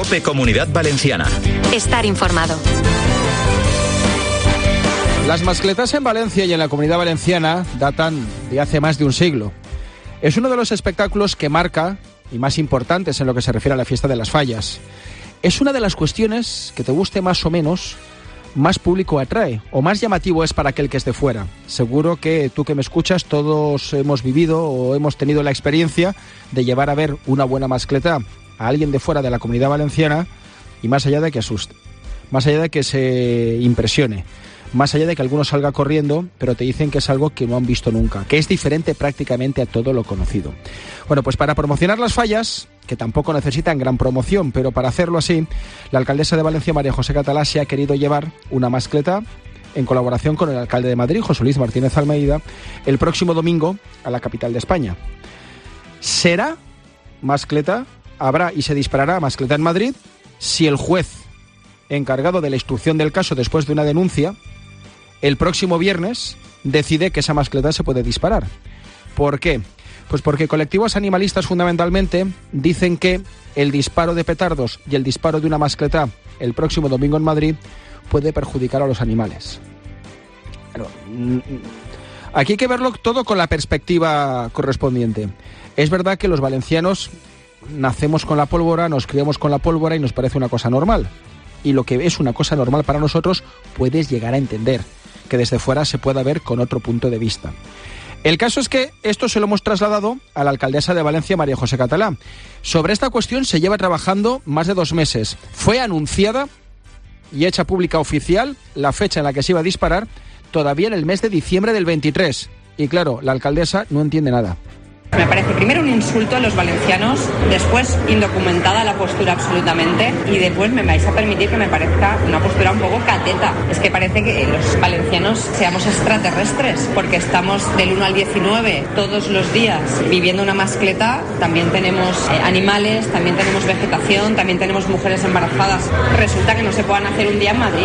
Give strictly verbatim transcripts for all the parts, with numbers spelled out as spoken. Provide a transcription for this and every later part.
COPE Comunidad Valenciana. Estar informado. Las mascletas en Valencia y en la Comunidad Valenciana datan de hace más de un siglo. Es uno de los espectáculos que marca y más importantes en lo que se refiere a la fiesta de las fallas. Es una de las cuestiones que, te guste más o menos, más público atrae o más llamativo es para aquel que esté fuera. Seguro que tú que me escuchas, todos hemos vivido o hemos tenido la experiencia de llevar a ver una buena mascleta a alguien de fuera de la Comunidad Valenciana y más allá de que asuste, más allá de que se impresione, más allá de que alguno salga corriendo, pero te dicen que es algo que no han visto nunca, que es diferente prácticamente a todo lo conocido. Bueno, pues para promocionar las fallas, que tampoco necesitan gran promoción, pero para hacerlo así, la alcaldesa de Valencia, María José Catalá, se ha querido llevar una mascleta en colaboración con el alcalde de Madrid, José Luis Martínez Almeida, el próximo domingo a la capital de España. Será mascleta, habrá y se disparará mascleta en Madrid si el juez encargado de la instrucción del caso después de una denuncia, el próximo viernes decide que esa mascleta se puede disparar. ¿Por qué? Pues porque colectivos animalistas fundamentalmente dicen que el disparo de petardos y el disparo de una mascleta el próximo domingo en Madrid puede perjudicar a los animales. Pero, aquí hay que verlo todo con la perspectiva correspondiente. Es verdad que los valencianos nacemos con la pólvora, nos criamos con la pólvora y nos parece una cosa normal. Y lo que es una cosa normal para nosotros puedes llegar a entender que desde fuera se pueda ver con otro punto de vista. El caso es que esto se lo hemos trasladado a la alcaldesa de Valencia, María José Catalá. Sobre esta cuestión se lleva trabajando más de dos meses. Fue anunciada y hecha pública oficial la fecha en la que se iba a disparar todavía en el mes de diciembre del veintitrés. Y claro, la alcaldesa no entiende nada. Me parece primero un insulto a los valencianos, después indocumentada la postura absolutamente y después me vais a permitir que me parezca una postura un poco cateta. Es que parece que los valencianos seamos extraterrestres porque estamos del uno al diecinueve todos los días viviendo una mascleta. También tenemos eh, animales, también tenemos vegetación, también tenemos mujeres embarazadas. Resulta que no se puedan hacer un día en Madrid.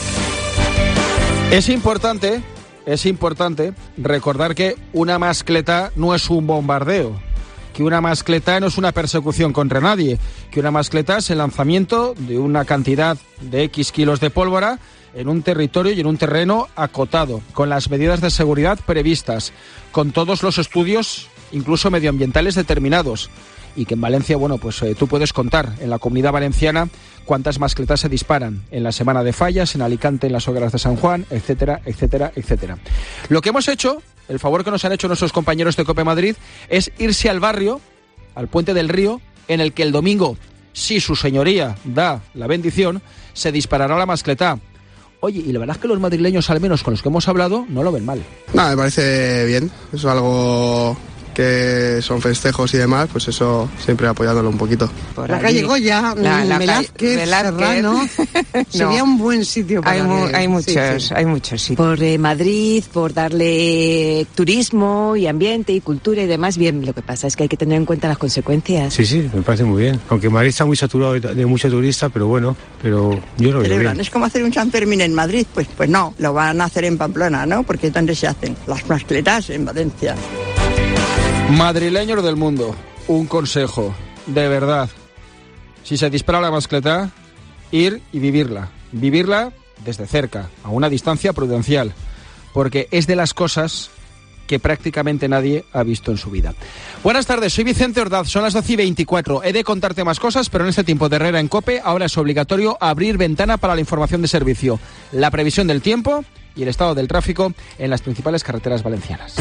Es importante... Es importante recordar que una mascleta no es un bombardeo, que una mascleta no es una persecución contra nadie, que una mascleta es el lanzamiento de una cantidad de X kilos de pólvora en un territorio y en un terreno acotado, con las medidas de seguridad previstas, con todos los estudios, incluso medioambientales, determinados. Y que en Valencia, bueno, pues eh, tú puedes contar en la Comunidad Valenciana cuántas mascletas se disparan en la Semana de Fallas, en Alicante, en las Hogueras de San Juan, etcétera, etcétera, etcétera. Lo que hemos hecho, el favor que nos han hecho nuestros compañeros de COPE Madrid, es irse al barrio, al Puente del Río, en el que el domingo, si su señoría da la bendición, se disparará la mascleta. Oye, y la verdad es que los madrileños, al menos con los que hemos hablado, no lo ven mal. No, me parece bien, es algo que son festejos y demás, pues eso siempre apoyándolo un poquito. Por la calle Goya, la, la Velázquez, Velázquez, Serrano, no. Sería un buen sitio para hay, mu- que... hay muchos, sí, sí. hay muchos sitios. Por eh, Madrid, por darle turismo y ambiente y cultura y demás, bien, lo que pasa es que hay que tener en cuenta las consecuencias. Sí, sí, me parece muy bien, aunque Madrid está muy saturado de, de muchos turistas, pero bueno, pero yo lo veo bien. Es como hacer un San Fermín en Madrid, pues, pues no, lo van a hacer en Pamplona, ¿no? Porque ¿dónde se hacen? Las mascletas en Valencia. Madrileños del mundo, un consejo, de verdad. Si se dispara la mascleta, ir y vivirla. Vivirla desde cerca, a una distancia prudencial, porque es de las cosas que prácticamente nadie ha visto en su vida. Buenas tardes, soy Vicente Ordaz, son las doce y veinticuatro. He de contarte más cosas, pero en este tiempo de Herrera en COPE ahora es obligatorio abrir ventana para la información de servicio, la previsión del tiempo y el estado del tráfico en las principales carreteras valencianas.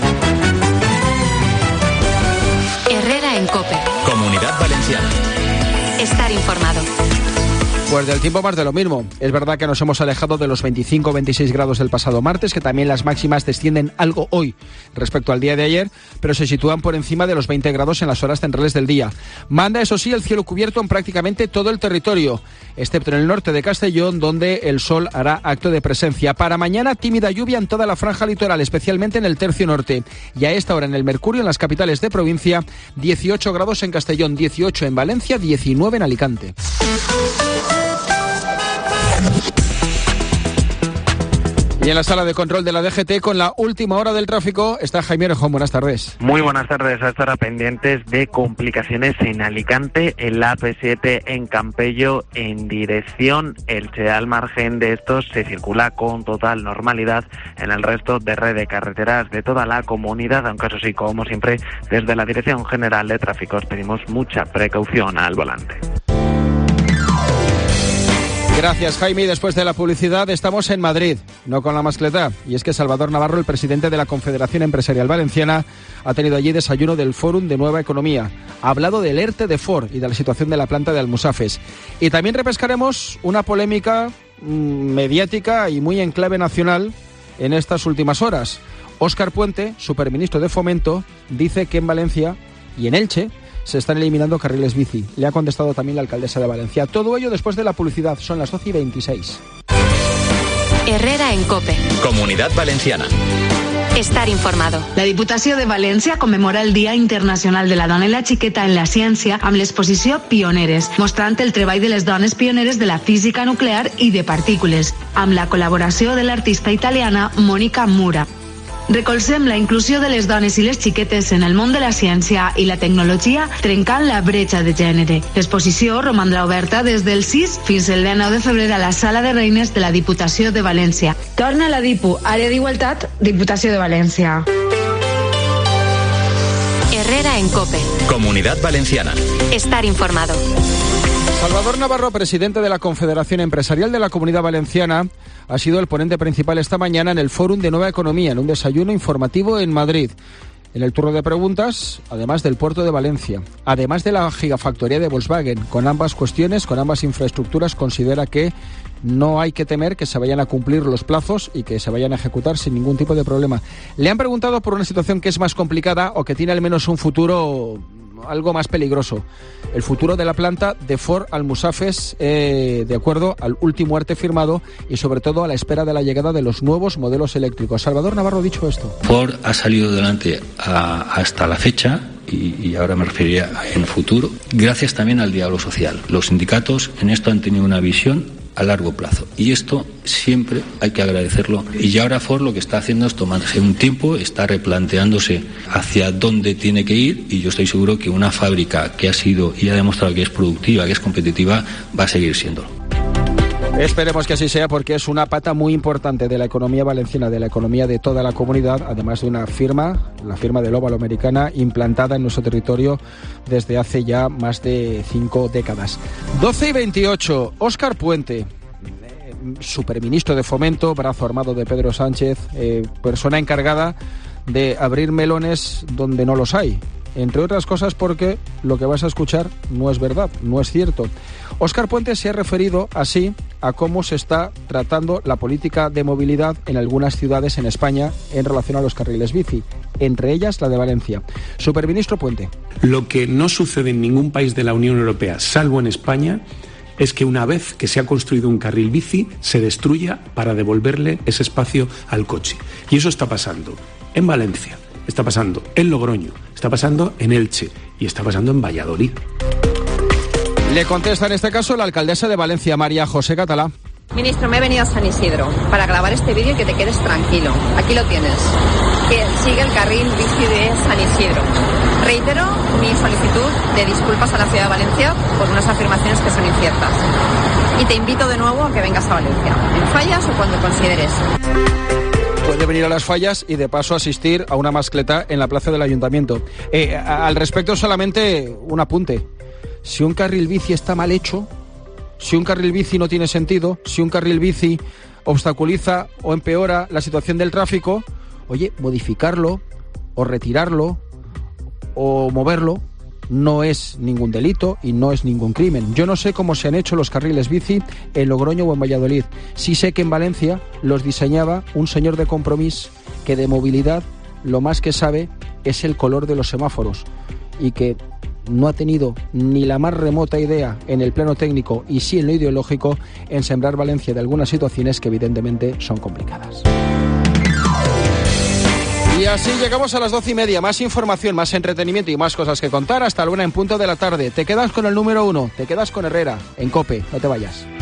Herrera en COPE. Comunidad Valenciana. Estar informado. Pues del tiempo más de lo mismo. Es verdad que nos hemos alejado de los veinticinco o veintiséis grados del pasado martes, que también las máximas descienden algo hoy respecto al día de ayer, pero se sitúan por encima de los veinte grados en las horas centrales del día. Manda, eso sí, el cielo cubierto en prácticamente todo el territorio, excepto en el norte de Castellón, donde el sol hará acto de presencia. Para mañana, tímida lluvia en toda la franja litoral, especialmente en el tercio norte. Y a esta hora en el Mercurio, en las capitales de provincia, dieciocho grados en Castellón, dieciocho en Valencia, diecinueve en Alicante. Y en la sala de control de la D G T, con la última hora del tráfico, está Jaime Orejón. Buenas tardes. Muy buenas tardes. A esta hora pendientes de complicaciones en Alicante, en la A P siete en Campello, en dirección Elche. Al margen de estos, se circula con total normalidad en el resto de red de carreteras de toda la comunidad, aunque eso sí, como siempre, desde la Dirección General de Tráfico os pedimos mucha precaución al volante. Gracias, Jaime. Y después de la publicidad estamos en Madrid, no con la mascleta. Y es que Salvador Navarro, el presidente de la Confederación Empresarial Valenciana, ha tenido allí desayuno del Fórum de Nueva Economía. Ha hablado del ERTE de Ford y de la situación de la planta de Almusafes. Y también repescaremos una polémica mmm, mediática y muy en clave nacional en estas últimas horas. Óscar Puente, superministro de Fomento, dice que en Valencia y en Elche se están eliminando carriles bici. Le ha contestado también la alcaldesa de Valencia. Todo ello después de la publicidad. Son las doce y veintiséis. Herrera en COPE. Comunidad Valenciana. Estar informado. La Diputació de València commemora el Dia Internacional de la Dona i la Xiqueta en la Ciència amb l'exposició Pioneres, mostrant el treball de les dones pioneres de la física nuclear i de partícules, amb la col·laboració de l'artista italiana Mónica Mura. Recolzem la inclusió de les dones i les xiquetes en el món de la ciència i la tecnologia, trencant la bretxa de gènere. L'exposició romandrà oberta des del sis fins al dinou de febrer a la Sala de Reines de la Diputació de València. Torna la Dipu, Àrea d'Igualtat, Diputació de València. Herrera en COPE. Comunidad Valenciana. Estar informado. Salvador Navarro, presidente de la Confederación Empresarial de la Comunidad Valenciana, ha sido el ponente principal esta mañana en el Fórum de Nueva Economía, en un desayuno informativo en Madrid. En el turno de preguntas, además del puerto de Valencia, además de la gigafactoría de Volkswagen, con ambas cuestiones, con ambas infraestructuras, considera que no hay que temer que se vayan a cumplir los plazos y que se vayan a ejecutar sin ningún tipo de problema. Le han preguntado por una situación que es más complicada o que tiene al menos un futuro algo más peligroso. El futuro de la planta de Ford Almusafes, eh, de acuerdo al último arte firmado y sobre todo a la espera de la llegada de los nuevos modelos eléctricos. Salvador Navarro ha dicho esto. Ford ha salido adelante a, hasta la fecha y, y ahora me referiría en futuro, gracias también al diálogo social. Los sindicatos en esto han tenido una visión a largo plazo. Y esto siempre hay que agradecerlo. Y ahora Ford lo que está haciendo es tomarse un tiempo, está replanteándose hacia dónde tiene que ir, y yo estoy seguro que una fábrica que ha sido y ha demostrado que es productiva, que es competitiva, va a seguir siéndolo. Esperemos que así sea, porque es una pata muy importante de la economía valenciana, de la economía de toda la comunidad, además de una firma, la firma de Óvalo Americana, implantada en nuestro territorio desde hace ya más de cinco décadas. doce y veintiocho, Óscar Puente, superministro de Fomento, brazo armado de Pedro Sánchez, eh, persona encargada de abrir melones donde no los hay. Entre otras cosas porque lo que vas a escuchar no es verdad, no es cierto. Óscar Puente se ha referido así a cómo se está tratando la política de movilidad en algunas ciudades en España en relación a los carriles bici, entre ellas la de Valencia. Superministro Puente. Lo que no sucede en ningún país de la Unión Europea, salvo en España, es que una vez que se ha construido un carril bici, se destruya para devolverle ese espacio al coche. Y eso está pasando en Valencia, está pasando en Logroño, está pasando en Elche y está pasando en Valladolid. Le contesta en este caso la alcaldesa de Valencia, María José Catalá. Ministro, me he venido a San Isidro para grabar este vídeo y que te quedes tranquilo. Aquí lo tienes. Que sigue el carril bici de San Isidro. Reitero mi solicitud de disculpas a la ciudad de Valencia por unas afirmaciones que son inciertas. Y te invito de nuevo a que vengas a Valencia, en Fallas o cuando consideres. Puede venir a las Fallas y de paso asistir a una mascleta en la plaza del Ayuntamiento. Eh, al respecto, solamente un apunte. Si un carril bici está mal hecho, si un carril bici no tiene sentido, si un carril bici obstaculiza o empeora la situación del tráfico, oye, modificarlo o retirarlo o moverlo no es ningún delito y no es ningún crimen. Yo no sé cómo se han hecho los carriles bici en Logroño o en Valladolid. Sí sé que en Valencia los diseñaba un señor de Compromís que de movilidad lo más que sabe es el color de los semáforos y que no ha tenido ni la más remota idea en el plano técnico y sí en lo ideológico en sembrar Valencia de algunas situaciones que evidentemente son complicadas. Y así llegamos a las doce y media. Más información, más entretenimiento y más cosas que contar hasta la una en punto de la tarde. Te quedas con el número uno, te quedas con Herrera en COPE. No te vayas.